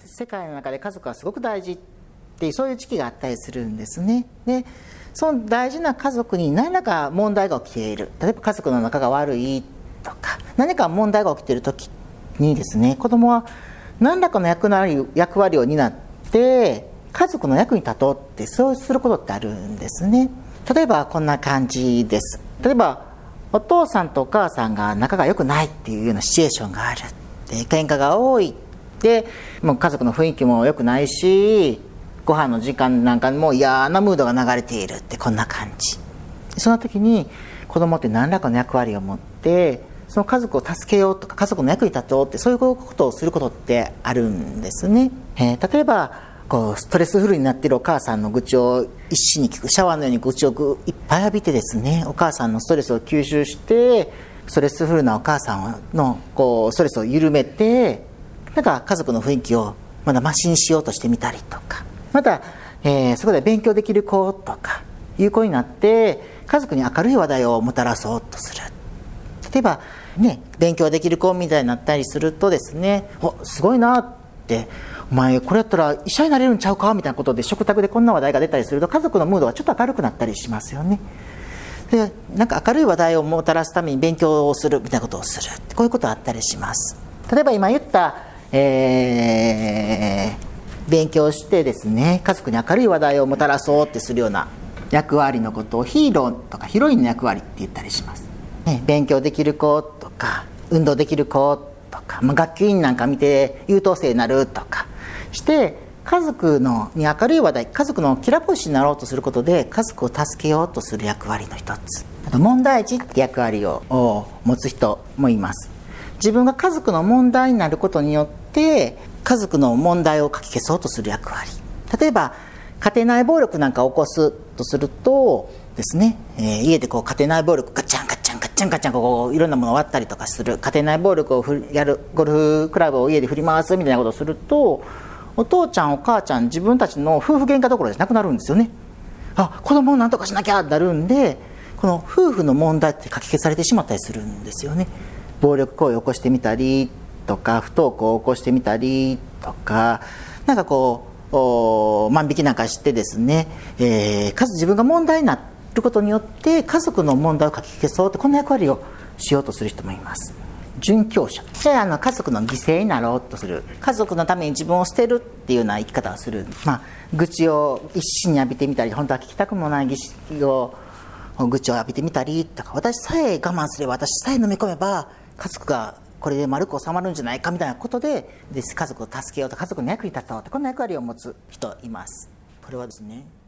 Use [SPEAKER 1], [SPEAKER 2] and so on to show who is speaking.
[SPEAKER 1] 世界の中で家族はすごく大事っていう、そういう時期があったりするんですね。でその大事な家族に何らか問題が起きている、例えば家族の仲が悪いとか何か問題が起きている時にですね、子供は何らかの役割を担って家族の役に立とうって、そうすることってあるんですね。例えばこんな感じです。例えばお父さんとお母さんが仲が良くないっていうようなシチュエーションがある、で喧嘩が多い、でもう家族の雰囲気も良くないし、ご飯の時間なんかも嫌なムードが流れているって、こんな感じ。その時に子供って何らかの役割を持ってその家族を助けようとか家族の役に立とうって、そういうことをすることってあるんですね。例えばこうストレスフルになっているお母さんの愚痴を一心に聞く、シャワーのように愚痴をいっぱい浴びてですね、お母さんのストレスを吸収して、ストレスフルなお母さんのこうストレスを緩めて、なんか家族の雰囲気をまだマシにしようとしてみたりとか、また、そこで勉強できる子とかいう子になって家族に明るい話題をもたらそうとする。例えばね、勉強できる子みたいになったりするとですね、すごいなって、お前これやったら医者になれるんちゃうかみたいなことで食卓でこんな話題が出たりすると、家族のムードがちょっと明るくなったりしますよね。でなんか明るい話題をもたらすために勉強をするみたいなことをする、こういうことがあったりします。例えば今言った、勉強してですね、家族に明るい話題をもたらそうってするような役割のことをヒーローとかヒロインの役割って言ったりします、ね、勉強できる子とか運動できる子とか、学級委員なんか見て優等生になるとかして家族に明るい話題、家族のきらぼしになろうとすることで家族を助けようとする役割の一つ。あと問題児って役割を持つ人もいます。自分が家族の問題になることによって家族の問題をかき消そうとする役割。例えば家庭内暴力なんかを起こすとするとですね、家でこう家庭内暴力ガッチャンガッチャンガッチャンガッチャンこういろんなものを割ったりとかする、家庭内暴力をやる、ゴルフクラブを家で振り回すみたいなことをすると、お父ちゃんお母ちゃん自分たちの夫婦喧嘩どころじゃなくなるんですよね。子供を何とかしなきゃってなるんで、この夫婦の問題ってかき消されてしまったりするんですよね。暴力行為を起こしてみたりとか、不登校を起こしてみたりとか、なんかこう万引きなんかしてですね、自分が問題になることによって家族の問題をかき消そうって、こんな役割をしようとする人もいます。殉教者、家族の犠牲になろうとする、家族のために自分を捨てるっていうような生き方をする、愚痴を一心に浴びてみたり、本当は聞きたくもない愚痴を浴びてみたりとか、私さえ我慢すれば、私さえ飲み込めば家族がこれで丸く収まるんじゃないかみたいなことで、家族を助けようと、家族の役に立とうと、こんな役割を持つ人います。これはですね、